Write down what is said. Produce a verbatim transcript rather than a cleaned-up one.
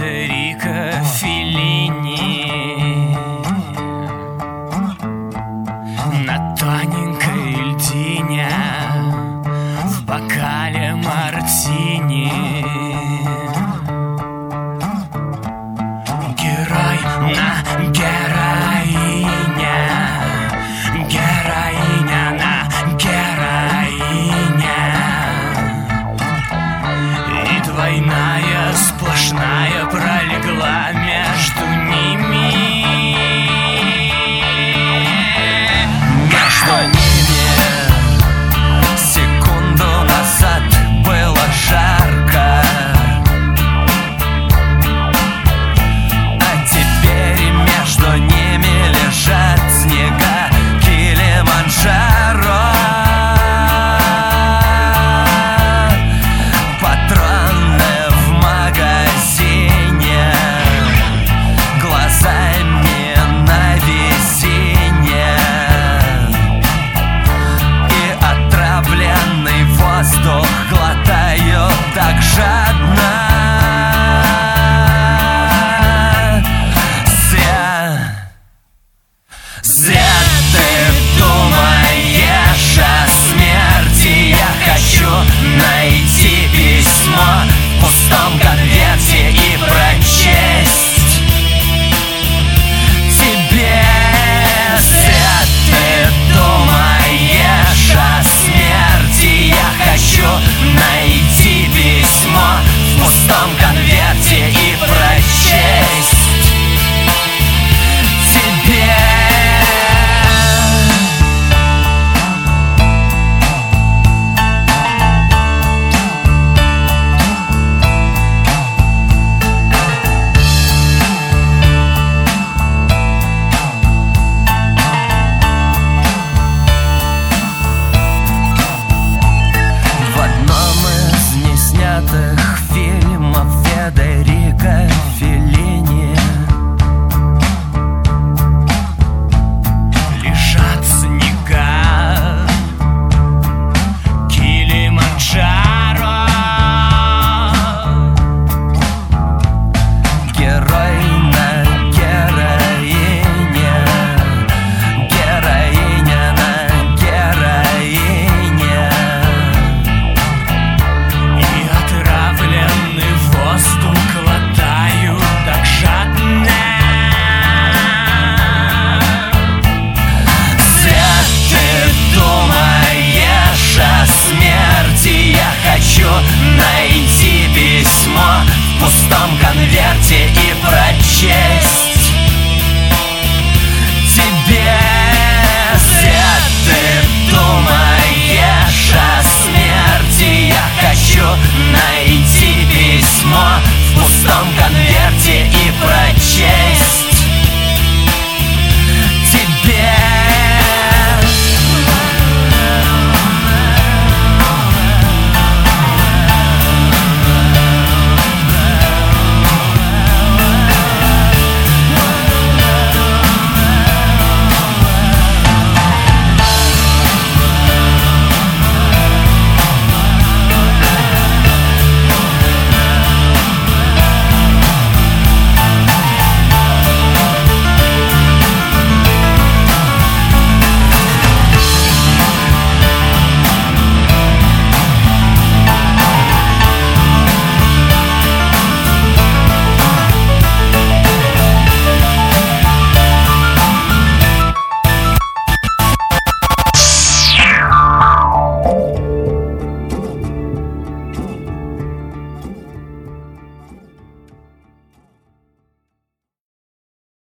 Федерико Феллини на тоненькой льдине в бокале мартини. Герой на героине, героиня на героине. И двойная сплошная пролегла между ними. Между ними секунду назад было жарко, а теперь между ними лежат снега Килиманджаро. Патроны в магазине, глазами на весенне, и отравленный воздух глотаю так жадно. Зря, зря ты думаешь о смерти. Я хочу найти письмо в пустом конверте и прочесть тебе. Зря ты думаешь о смерти. Я хочу найти письмо в пустом конверте и прочесть тебе. В одном из неснятых фильмов Федерико Феллини лежат снега Килиманджаро. Герой на героине, героиня на героине. И отравленный воздух глотаю так жадно. Зря ты думаешь о смерти. Я хочу найти письмо в пустом конверте и прочесть тебе. Зря ты думаешь о смерти. Я хочу найти письмо в пустом конверте и прочесть